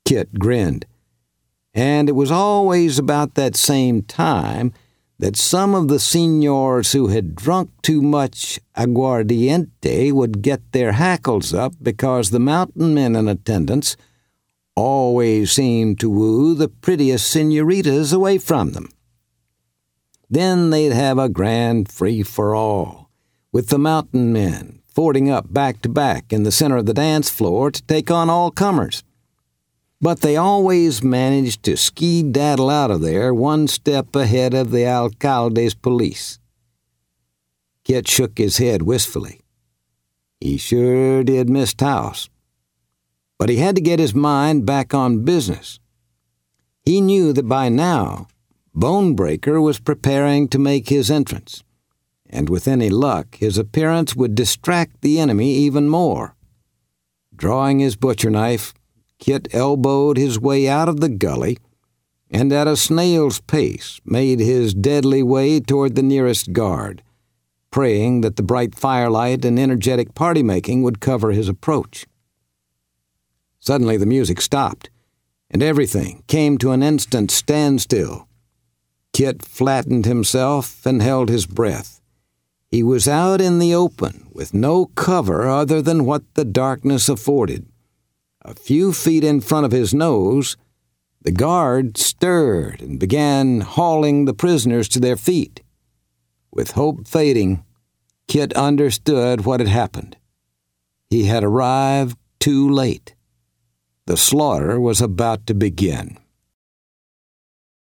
Kit grinned. And it was always about that same time that some of the seniors who had drunk too much aguardiente would get their hackles up because the mountain men in attendance always seemed to woo the prettiest senoritas away from them. Then they'd have a grand free-for-all, with the mountain men fording up back-to-back in the center of the dance floor to take on all comers. But they always managed to ski-daddle out of there one step ahead of the alcalde's police. Kit shook his head wistfully. He sure did miss Taos. But he had to get his mind back on business. He knew that by now, Bonebreaker was preparing to make his entrance, and with any luck, his appearance would distract the enemy even more. Drawing his butcher knife, Kit elbowed his way out of the gully and at a snail's pace made his deadly way toward the nearest guard, praying that the bright firelight and energetic party-making would cover his approach. Suddenly the music stopped, and everything came to an instant standstill. Kit flattened himself and held his breath. He was out in the open with no cover other than what the darkness afforded. A few feet in front of his nose, the guard stirred and began hauling the prisoners to their feet. With hope fading, Kit understood what had happened. He had arrived too late. The slaughter was about to begin.